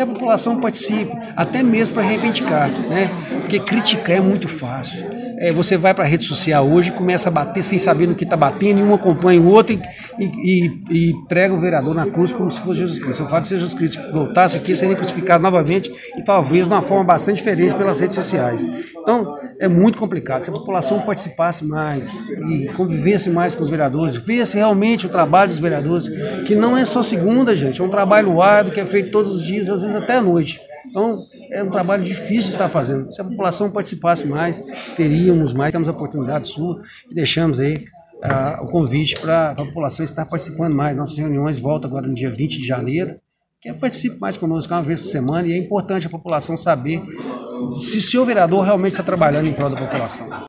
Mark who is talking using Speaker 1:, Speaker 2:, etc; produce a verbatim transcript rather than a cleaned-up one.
Speaker 1: que a população participe, até mesmo para reivindicar, né? Porque criticar é muito fácil. É, você vai para a rede social hoje e começa a bater sem saber no que está batendo, e um acompanha o outro e, e, e, e prega o vereador na cruz como se fosse Jesus Cristo. O fato de Jesus Cristo voltasse aqui, seria crucificado novamente e talvez de uma forma bastante diferente pelas redes sociais. Então, é muito complicado. Se a população participasse mais e convivesse mais com os vereadores, visse realmente o trabalho dos vereadores, que não é só segunda, gente, é um trabalho árduo que é feito todos os dias, às vezes até à noite. Então, é um trabalho difícil de estar fazendo. Se a população participasse mais, teríamos mais, temos a oportunidade sua e deixamos aí uh, o convite para a população estar participando mais. Nossas reuniões voltam agora no dia vinte de janeiro, que é participe mais conosco uma vez por semana, e é importante a população saber se o seu vereador realmente está trabalhando em prol da população.